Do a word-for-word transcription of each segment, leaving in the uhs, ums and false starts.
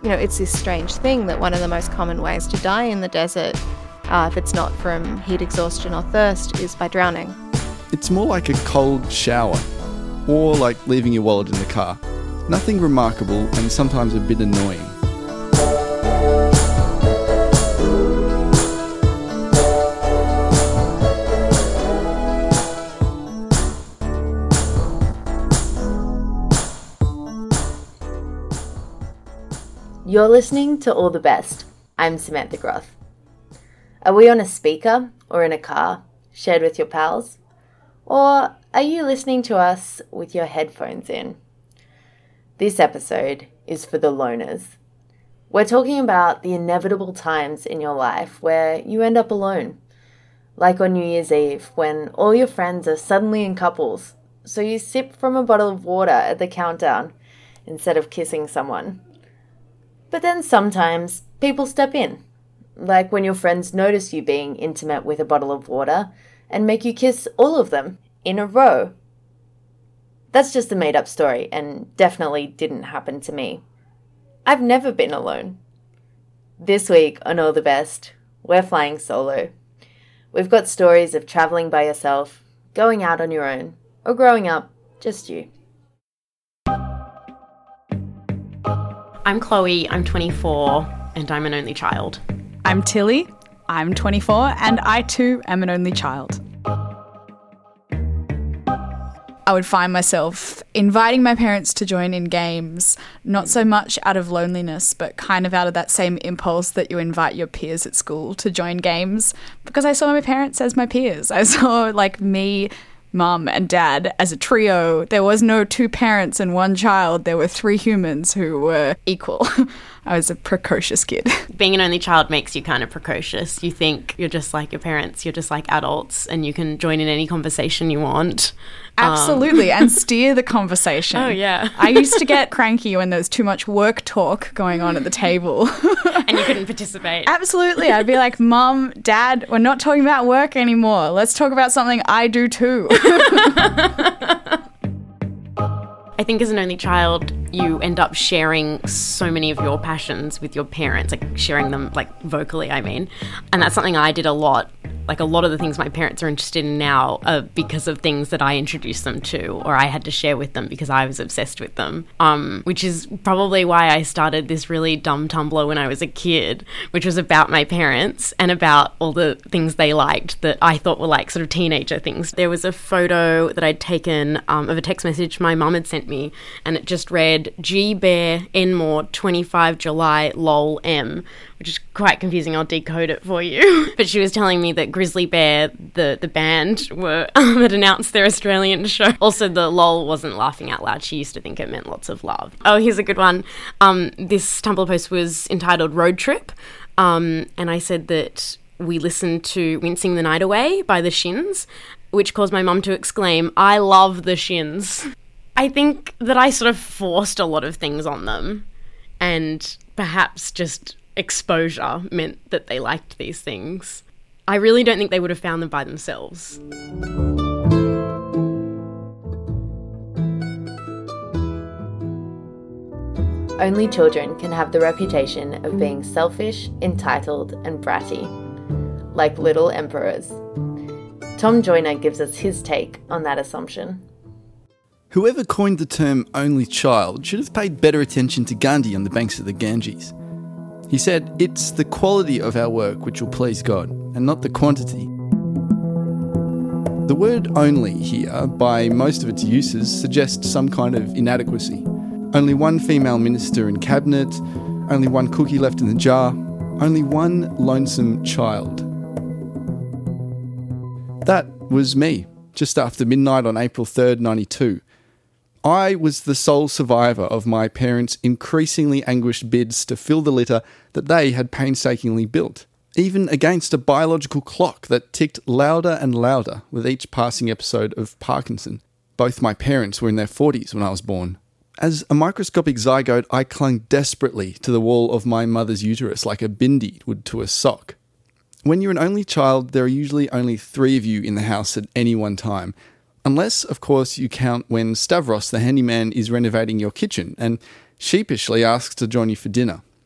You know, it's this strange thing that one of the most common ways to die in the desert, uh, if it's not from heat exhaustion or thirst, is by drowning. It's more like a cold shower, or like leaving your wallet in the car. Nothing remarkable and sometimes a bit annoying. You're listening to All the Best. I'm Samantha Groth. Are we on a speaker or in a car, shared with your pals? Or are you listening to us with your headphones in? This episode is for the loners. We're talking about the inevitable times in your life where you end up alone. Like on New Year's Eve, when all your friends are suddenly in couples, so you sip from a bottle of water at the countdown instead of kissing someone. But then sometimes people step in, like when your friends notice you being intimate with a bottle of water and make you kiss all of them in a row. That's just a made-up story and definitely didn't happen to me. I've never been alone. This week on All the Best, we're flying solo. We've got stories of travelling by yourself, going out on your own, or growing up, just you. I'm Chloe, I'm twenty-four, and I'm an only child. I'm Tilly, I'm twenty-four, and I too am an only child. I would find myself inviting my parents to join in games, not so much out of loneliness, but kind of out of that same impulse that you invite your peers at school to join games, because I saw my parents as my peers. I saw, like, me, mum and dad as a trio. There was no two parents and one child. There were three humans who were equal. I was a precocious kid. Being an only child makes you kind of precocious. You think you're just like your parents, you're just like adults, and you can join in any conversation you want. Absolutely, um. and steer the conversation. Oh, yeah. I used to get cranky when there was too much work talk going on at the table. And you couldn't participate. Absolutely. I'd be like, Mum, Dad, we're not talking about work anymore. Let's talk about something I do too. I think as an only child, you end up sharing so many of your passions with your parents, like sharing them, like vocally, I mean. And that's something I did a lot. Like a lot of the things my parents are interested in now are because of things that I introduced them to or I had to share with them because I was obsessed with them, um, which is probably why I started this really dumb Tumblr when I was a kid, which was about my parents and about all the things they liked that I thought were like sort of teenager things. There was a photo that I'd taken um, of a text message my mum had sent me, and it just read G Bear Enmore twenty-five July lol M, which is quite confusing. I'll decode it for you. But she was telling me that Grizzly Bear, the, the band, were um, had announced their Australian show. Also, the lol wasn't laughing out loud. She used to think it meant lots of love. Oh, here's a good one. Um, this Tumblr post was entitled Road Trip, um, and I said that we listened to Wincing the Night Away by the Shins, which caused my mum to exclaim, I love the Shins. I think that I sort of forced a lot of things on them, and perhaps just exposure meant that they liked these things. I really don't think they would have found them by themselves. Only children can have the reputation of being selfish, entitled, and bratty, like little emperors. Tom Joyner gives us his take on that assumption. Whoever coined the term only child should have paid better attention to Gandhi on the banks of the Ganges. He said, it's the quality of our work which will please God, and not the quantity. The word only here, by most of its uses, suggests some kind of inadequacy. Only one female minister in cabinet, only one cookie left in the jar, only one lonesome child. That was me, just after midnight on April third, ninety-two. I was the sole survivor of my parents' increasingly anguished bids to fill the litter that they had painstakingly built, even against a biological clock that ticked louder and louder with each passing episode of Parkinson. Both my parents were in their forties when I was born. As a microscopic zygote, I clung desperately to the wall of my mother's uterus like a bindi would to a sock. When you're an only child, there are usually only three of you in the house at any one time. Unless, of course, you count when Stavros, the handyman, is renovating your kitchen and sheepishly asks to join you for dinner.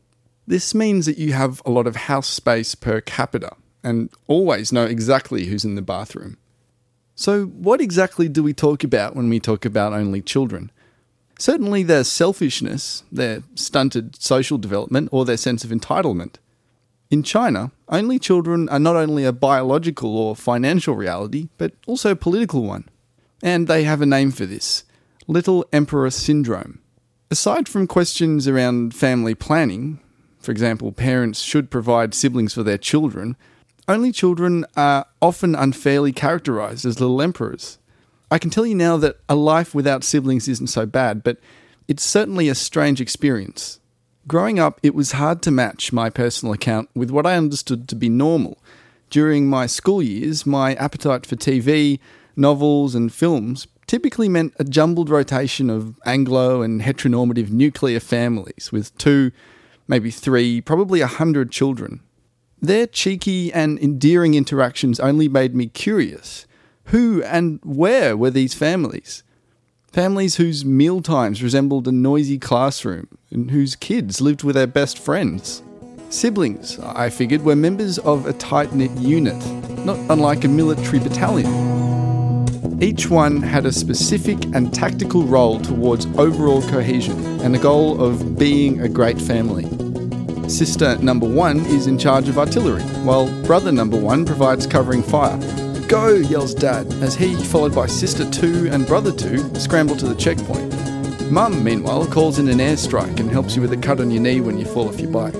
This means that you have a lot of house space per capita and always know exactly who's in the bathroom. So what exactly do we talk about when we talk about only children? Certainly their selfishness, their stunted social development, or their sense of entitlement. In China, only children are not only a biological or financial reality, but also a political one. And they have a name for this: Little Emperor Syndrome. Aside from questions around family planning, for example, parents should provide siblings for their children, only children are often unfairly characterised as little emperors. I can tell you now that a life without siblings isn't so bad, but it's certainly a strange experience. Growing up, it was hard to match my personal account with what I understood to be normal. During my school years, my appetite for T V, novels and films typically meant a jumbled rotation of Anglo and heteronormative nuclear families with two, maybe three, probably a hundred children. Their cheeky and endearing interactions only made me curious. Who and where were these families? Families whose mealtimes resembled a noisy classroom and whose kids lived with their best friends. Siblings, I figured, were members of a tight-knit unit, not unlike a military battalion. Each one had a specific and tactical role towards overall cohesion and the goal of being a great family. Sister number one is in charge of artillery, while brother number one provides covering fire. Go, yells Dad, as he, followed by sister two and brother two, scramble to the checkpoint. Mum, meanwhile, calls in an airstrike and helps you with a cut on your knee when you fall off your bike.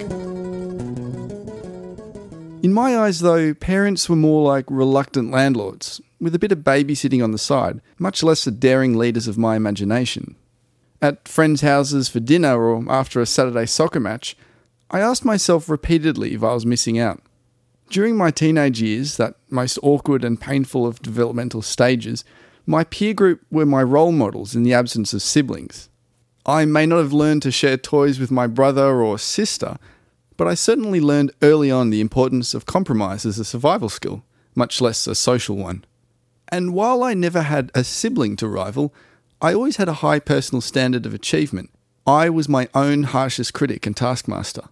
In my eyes, though, parents were more like reluctant landlords, with a bit of babysitting on the side, much less the daring leaders of my imagination. At friends' houses for dinner or after a Saturday soccer match, I asked myself repeatedly if I was missing out. During my teenage years, that most awkward and painful of developmental stages, my peer group were my role models in the absence of siblings. I may not have learned to share toys with my brother or sister, but I certainly learned early on the importance of compromise as a survival skill, much less a social one. And while I never had a sibling to rival, I always had a high personal standard of achievement. I was my own harshest critic and taskmaster.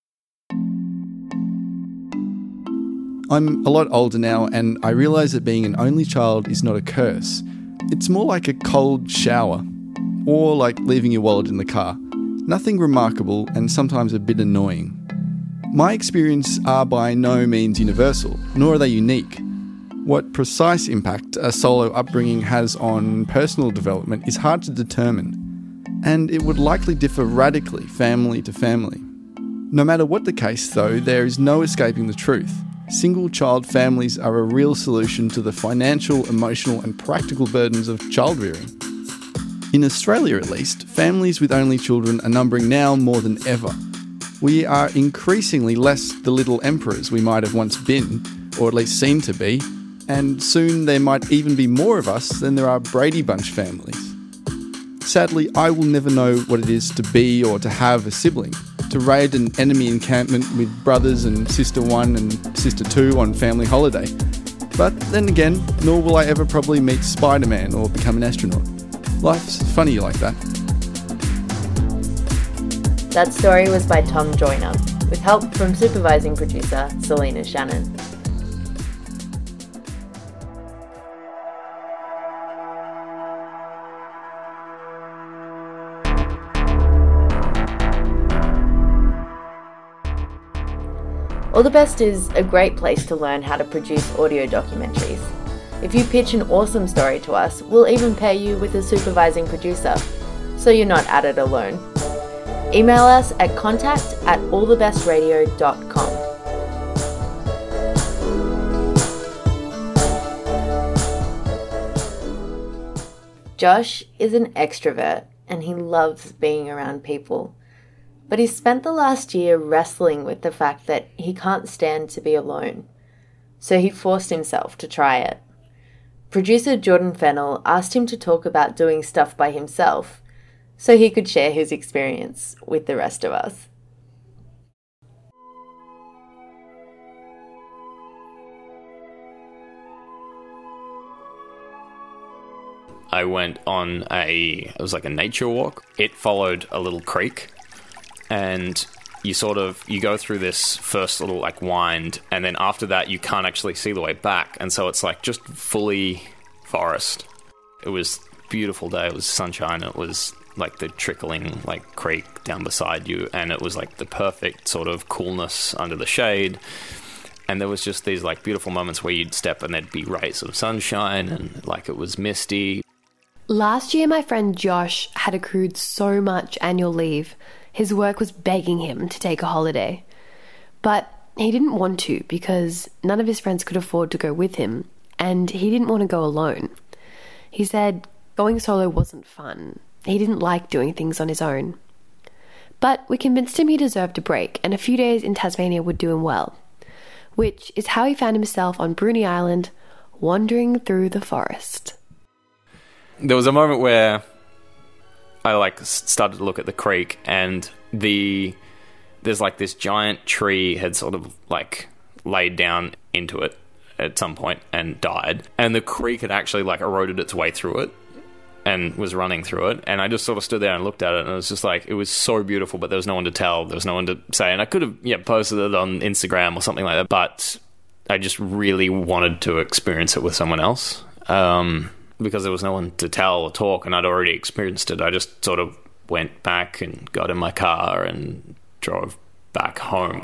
I'm a lot older now, and I realise that being an only child is not a curse. It's more like a cold shower, or like leaving your wallet in the car. Nothing remarkable, and sometimes a bit annoying. My experiences are by no means universal, nor are they unique. What precise impact a solo upbringing has on personal development is hard to determine, and it would likely differ radically family to family. No matter what the case, though, there is no escaping the truth. Single-child families are a real solution to the financial, emotional and practical burdens of child-rearing. In Australia at least, families with only children are numbering now more than ever. We are increasingly less the little emperors we might have once been, or at least seem to be, and soon there might even be more of us than there are Brady Bunch families. Sadly, I will never know what it is to be or to have a sibling, to raid an enemy encampment with brothers and sister one and sister two on family holiday. But then again, nor will I ever probably meet Spider-Man or become an astronaut. Life's funny like that. That story was by Tom Joyner, with help from supervising producer Selena Shannon. All the Best is a great place to learn how to produce audio documentaries. If you pitch an awesome story to us, we'll even pair you with a supervising producer, so you're not at it alone. Email us at contact at allthebestradio dot com. Josh is an extrovert and he loves being around people. But he spent the last year wrestling with the fact that he can't stand to be alone. So he forced himself to try it. Producer Jordan Fennell asked him to talk about doing stuff by himself so he could share his experience with the rest of us. I went on a, it was like a nature walk. It followed a little creek. And you sort of, you go through this first little like wind, and then after that you can't actually see the way back, and so it's like just fully forest. It was a beautiful day. It was sunshine. It was like the trickling like creek down beside you, and it was like the perfect sort of coolness under the shade. And there was just these like beautiful moments where you'd step and there'd be rays of sunshine, and like it was misty. Last year, my friend Josh had accrued so much annual leave, his work was begging him to take a holiday. But he didn't want to because none of his friends could afford to go with him, and he didn't want to go alone. He said going solo wasn't fun. He didn't like doing things on his own. But we convinced him he deserved a break, and a few days in Tasmania would do him well, which is how he found himself on Bruny Island, wandering through the forest. There was a moment where I like started to look at the creek, and the there's like this giant tree had sort of like laid down into it at some point and died, and the creek had actually like eroded its way through it and was running through it. And I just sort of stood there and looked at it, and it was just like, it was so beautiful, but there was no one to tell, there was no one to say. And I could have yeah posted it on Instagram or something like that, but I just really wanted to experience it with someone else. Um because there was no one to tell or talk, and I'd already experienced it. I just sort of went back and got in my car and drove back home.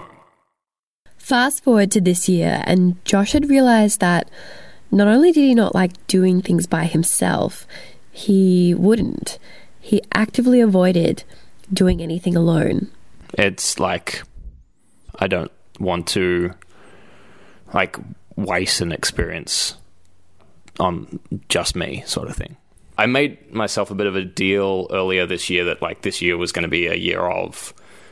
Fast forward to this year, and Josh had realised that not only did he not like doing things by himself, he wouldn't. He actively avoided doing anything alone. It's like, I don't want to like waste an experience on just me, sort of thing. I made myself a bit of a deal earlier this year that like this year was going to be a year of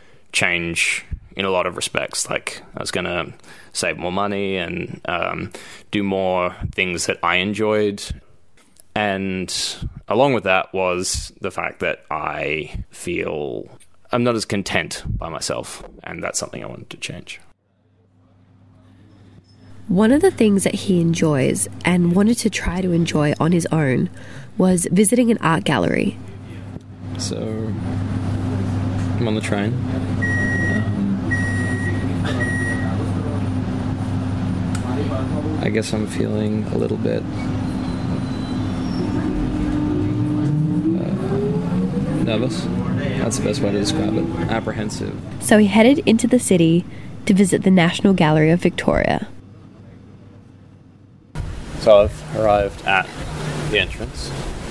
change in a lot of respects. Like I was going to save more money and um, do more things that I enjoyed. And along with that was the fact that I feel I'm not as content by myself, and that's something I wanted to change. One of the things that he enjoys and wanted to try to enjoy on his own was visiting an art gallery. So, I'm on the train. I guess I'm feeling a little bit uh, nervous. That's the best way to describe it. Apprehensive. So he headed into the city to visit the National Gallery of Victoria. So I've arrived at the entrance.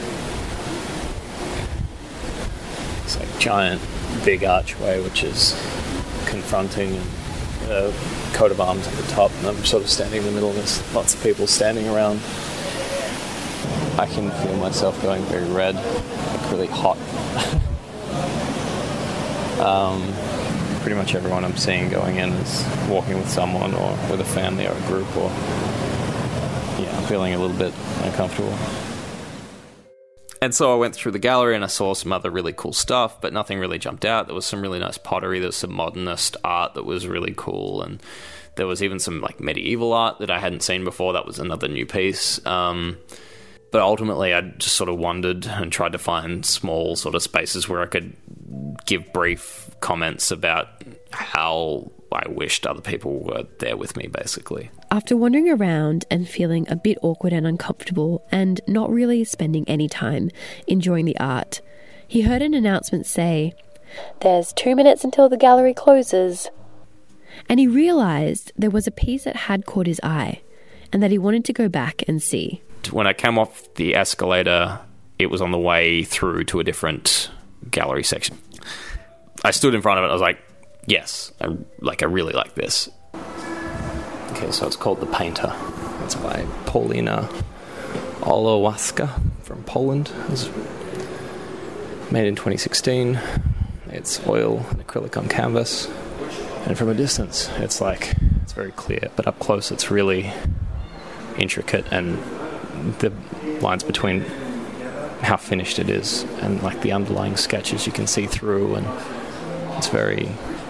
It's like a giant, big archway which is confronting a coat of arms at the top, and I'm sort of standing in the middle, and there's lots of people standing around. I can feel myself going very red, like really hot. um, pretty much everyone I'm seeing going in is walking with someone or with a family or a group, or yeah, I'm feeling a little bit uncomfortable. And so I went through the gallery and I saw some other really cool stuff, but nothing really jumped out. There was some really nice pottery, there was some modernist art that was really cool, and there was even some like medieval art that I hadn't seen before. That was another new piece. Um, but ultimately I just sort of wandered and tried to find small sort of spaces where I could give brief comments about how I wished other people were there with me, basically. After wandering around and feeling a bit awkward and uncomfortable and not really spending any time enjoying the art, he heard an announcement say, "There's two minutes until the gallery closes." And he realised there was a piece that had caught his eye and that he wanted to go back and see. When I came off the escalator, it was on the way through to a different gallery section. I stood in front of it and I was like, yes, I, like I really like this. Okay, so it's called The Painter. It's by Paulina Olawaska from Poland. It was made in twenty sixteen. It's oil and acrylic on canvas. And from a distance, it's like, it's very clear. But up close, it's really intricate, and the lines between how finished it is and like the underlying sketches you can see through, and it's very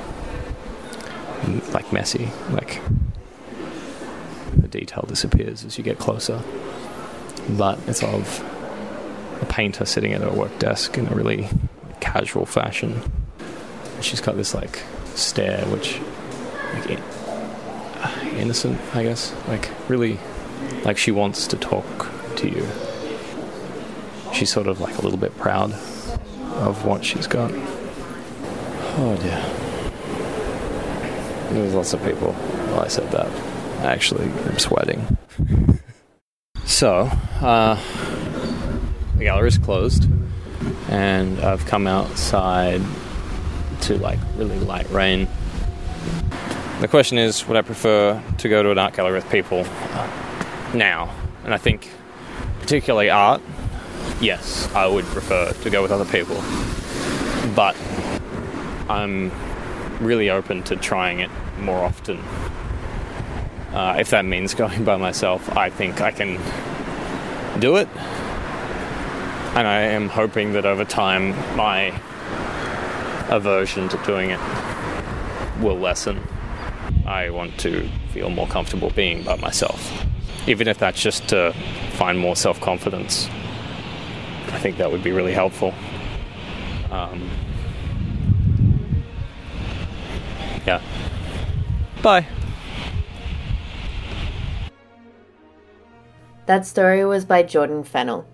like messy, like the detail disappears as you get closer, but it's of a painter sitting at her work desk in a really casual fashion. She's got this like stare, which, like, in- innocent, I guess. Like, really, like she wants to talk to you. She's sort of like a little bit proud of what she's got. Oh dear. There's lots of people while I said that. Actually, I'm sweating. So, uh, the gallery's closed, and I've come outside to, like, really light rain. The question is, would I prefer to go to an art gallery with people now? And I think, particularly art, yes, I would prefer to go with other people. But I'm really open to trying it more often. Uh, if that means going by myself, I think I can do it. And I am hoping that over time my aversion to doing it will lessen. I want to feel more comfortable being by myself. Even if that's just to find more self-confidence, I think that would be really helpful. Um, yeah. Bye. That story was by Jordan Fennell.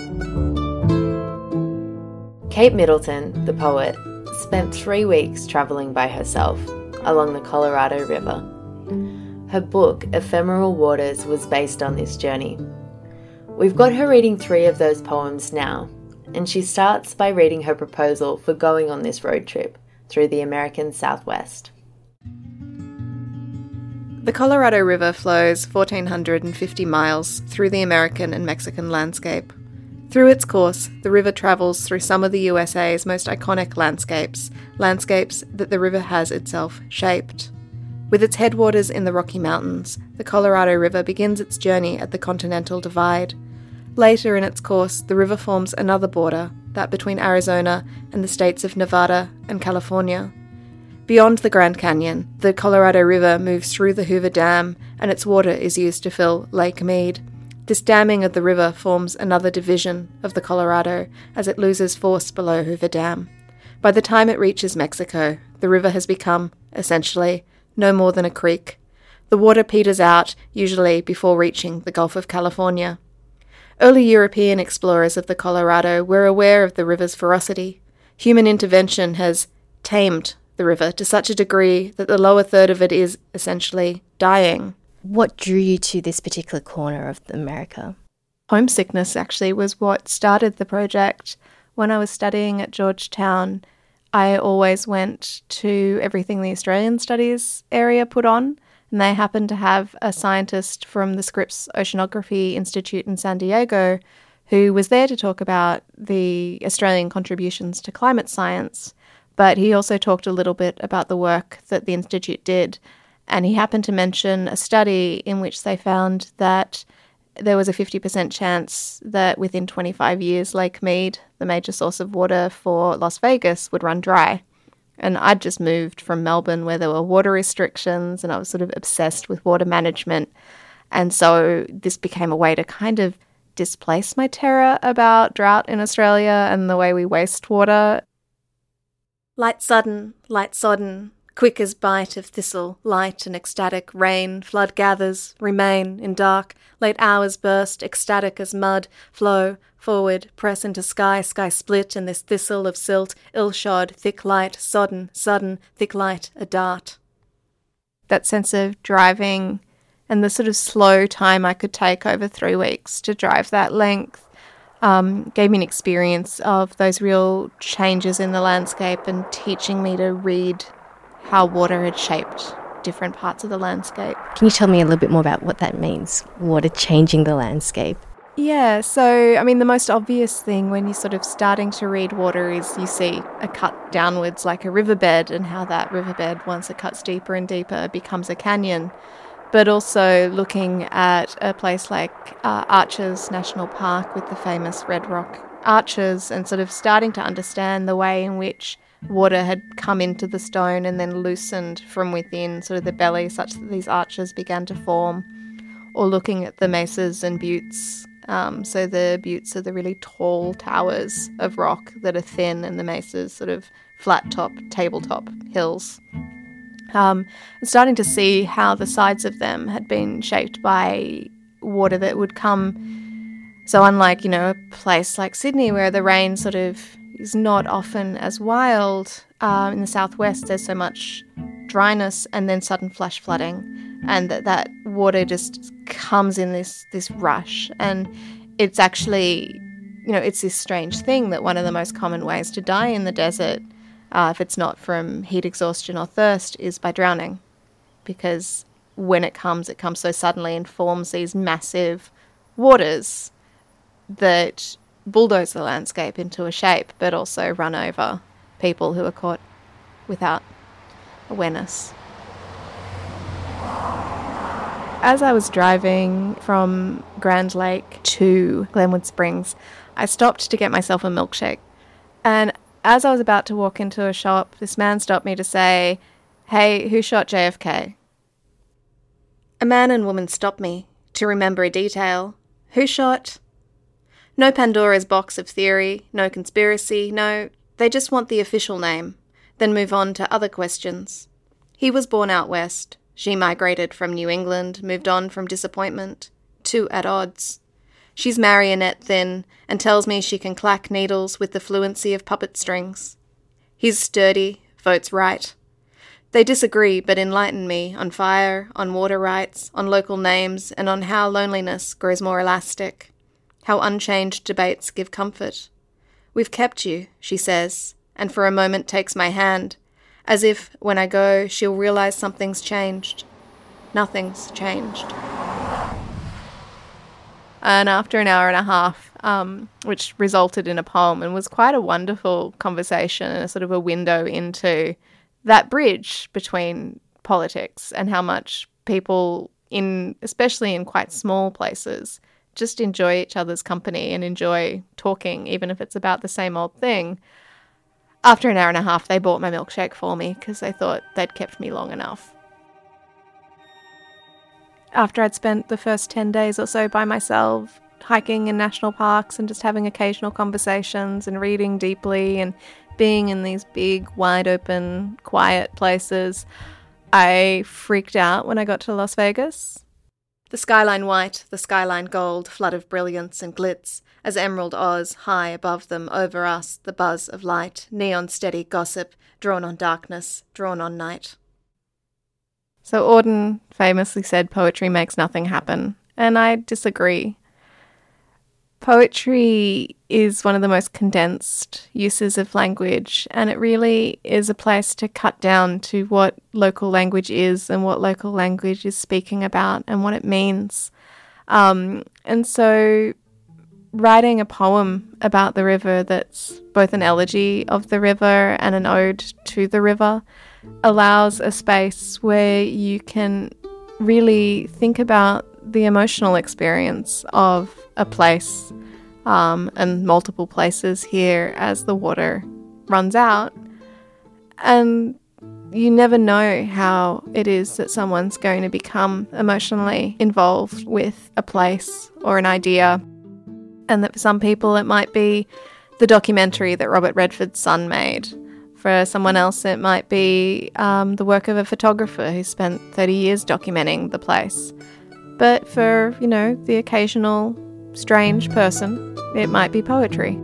Kate Middleton, the poet, spent three weeks travelling by herself along the Colorado River. Her book, Ephemeral Waters, was based on this journey. We've got her reading three of those poems now, and she starts by reading her proposal for going on this road trip through the American Southwest. The Colorado River flows one thousand four hundred fifty miles through the American and Mexican landscape. Through its course, the river travels through some of the U S A's most iconic landscapes, landscapes that the river has itself shaped. With its headwaters in the Rocky Mountains, the Colorado River begins its journey at the Continental Divide. Later in its course, the river forms another border, that between Arizona and the states of Nevada and California. Beyond the Grand Canyon, the Colorado River moves through the Hoover Dam, and its water is used to fill Lake Mead. This damming of the river forms another division of the Colorado as it loses force below Hoover Dam. By the time it reaches Mexico, the river has become, essentially, no more than a creek. The water peters out, usually before reaching the Gulf of California. Early European explorers of the Colorado were aware of the river's ferocity. Human intervention has tamed the river to such a degree that the lower third of it is, essentially, dying. What drew you to this particular corner of America? Homesickness, actually, was what started the project. When I was studying at Georgetown, I always went to everything the Australian Studies area put on, and they happened to have a scientist from the Scripps Oceanography Institute in San Diego who was there to talk about the Australian contributions to climate science. But he also talked a little bit about the work that the Institute did. And he happened to mention a study in which they found that there was a fifty percent chance that within twenty-five years, Lake Mead, the major source of water for Las Vegas, would run dry. And I'd just moved from Melbourne where there were water restrictions, and I was sort of obsessed with water management. And so this became a way to kind of displace my terror about drought in Australia and the way we waste water. Light sudden, light sodden, quick as bite of thistle, light and ecstatic rain, flood gathers, remain in dark, late hours burst, ecstatic as mud, flow, forward, press into sky, sky split, and this thistle of silt, ill-shod, thick light, sodden, sudden, thick light, a dart. That sense of driving and the sort of slow time I could take over three weeks to drive that length Um, gave me an experience of those real changes in the landscape and teaching me to read how water had shaped different parts of the landscape. Can you tell me a little bit more about what that means, water changing the landscape? Yeah, so, I mean, the most obvious thing when you're sort of starting to read water is you see a cut downwards like a riverbed, and how that riverbed, once it cuts deeper and deeper, becomes a canyon. But also looking at a place like uh, Arches National Park with the famous Red Rock arches, and sort of starting to understand the way in which water had come into the stone and then loosened from within sort of the belly such that these arches began to form. Or looking at the mesas and buttes. Um, so the buttes are the really tall towers of rock that are thin, and the mesas sort of flat top, tabletop hills. Um, and starting to see how the sides of them had been shaped by water that would come. So unlike, you know, a place like Sydney where the rain sort of is not often as wild, uh, in the southwest there's so much dryness and then sudden flash flooding, and that, that water just comes in this, this rush. And it's actually, you know, it's this strange thing that one of the most common ways to die in the desert, uh, if it's not from heat exhaustion or thirst, is by drowning. Because when it comes, it comes so suddenly and forms these massive waters that bulldoze the landscape into a shape, but also run over people who are caught without awareness. As I was driving from Grand Lake to Glenwood Springs, I stopped to get myself a milkshake. And as I was about to walk into a shop, this man stopped me to say, "Hey, who shot J F K?" A man and woman stopped me to remember a detail. Who shot? No Pandora's box of theory, no conspiracy, no, they just want the official name, then move on to other questions. He was born out west. She migrated from New England, moved on from disappointment. Two at odds. She's marionette thin and tells me she can clack needles with the fluency of puppet strings. He's sturdy, votes right. They disagree but enlighten me on fire, on water rights, on local names, and on how loneliness grows more elastic. How unchanged debates give comfort. We've kept you, she says, and for a moment takes my hand, as if, when I go, she'll realise something's changed. Nothing's changed. And after an hour and a half, um, which resulted in a poem and was quite a wonderful conversation and a sort of a window into that bridge between politics and how much people, in especially in quite small places, just enjoy each other's company and enjoy talking, even if it's about the same old thing. After an hour and a half, they bought my milkshake for me because they thought they'd kept me long enough. After I'd spent the first ten days or so by myself, hiking in national parks and just having occasional conversations and reading deeply and being in these big, wide open, quiet places, I freaked out when I got to Las Vegas. The skyline white, the skyline gold, flood of brilliance and glitz, as Emerald Oz high above them, over us, the buzz of light, neon steady gossip, drawn on darkness, drawn on night. So Auden famously said poetry makes nothing happen, and I disagree. Poetry is one of the most condensed uses of language, and it really is a place to cut down to what local language is and what local language is speaking about and what it means. Um, and so writing a poem about the river that's both an elegy of the river and an ode to the river allows a space where you can really think about the emotional experience of a place um, and multiple places here as the water runs out. And you never know how it is that someone's going to become emotionally involved with a place or an idea. And that for some people it might be the documentary that Robert Redford's son made. For someone else it might be um, the work of a photographer who spent thirty years documenting the place. But for, you know, the occasional strange person, it might be poetry.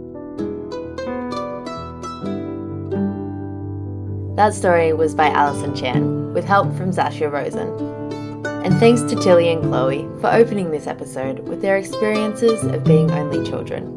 That story was by Alison Chan, with help from Zasha Rosen. And thanks to Tilly and Chloe for opening this episode with their experiences of being only children.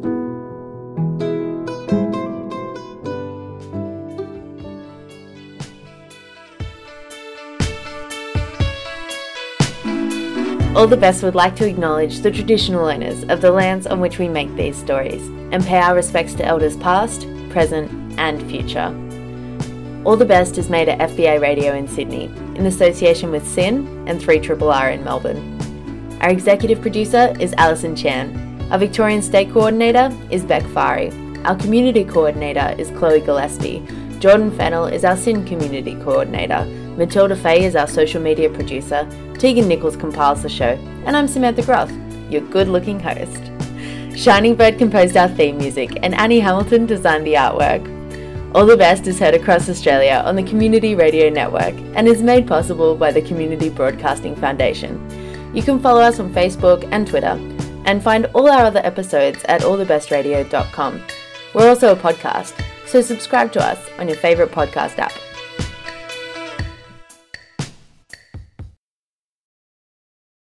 All the Best would like to acknowledge the traditional owners of the lands on which we make these stories and pay our respects to elders past, present and future. All the Best is made at F B A Radio in Sydney in association with S I N and three R R R in Melbourne. Our executive producer is Alison Chan. Our Victorian State Coordinator is Beck Fari. Our Community Coordinator is Chloe Gillespie. Jordan Fennell is our S I N Community Coordinator. Matilda Fay is our social media producer. Tegan Nichols compiles the show. And I'm Samantha Groth, your good-looking host. Shining Bird composed our theme music and Annie Hamilton designed the artwork. All the Best is heard across Australia on the Community Radio Network and is made possible by the Community Broadcasting Foundation. You can follow us on Facebook and Twitter and find all our other episodes at all the best radio dot com. We're also a podcast, so subscribe to us on your favourite podcast app.